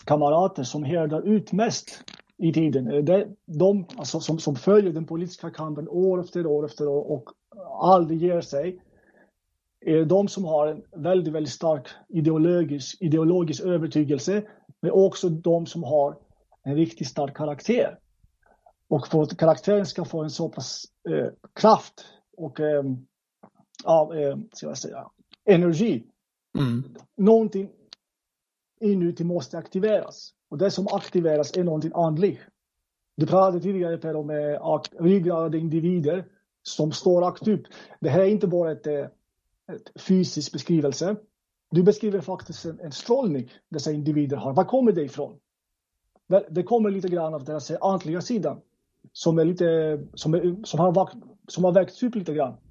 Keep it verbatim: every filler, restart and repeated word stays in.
kamrater som härdar ut mest i tiden. Det, de alltså, som, som följer den politiska kampen år efter år efter år och aldrig ger sig, är de som har en väldigt, väldigt stark ideologisk, ideologisk övertygelse, men också de som har en riktigt stark karaktär. Och för att karaktären ska få en så pass eh, kraft och eh, ja, eh, ska jag säga, energi. Mm. Någonting inuti måste aktiveras. Och det som aktiveras är någonting andligt. Du pratade tidigare Per om eh, ryggrade individer som står rakt upp. Det här är inte bara ett, ett fysisk beskrivelse. Du beskriver faktiskt en, en strålning dessa individer har. Var kommer det ifrån? Det kommer lite grann av deras andliga sidan. Som, är lite, som, är, som, har, som har växt upp lite grann.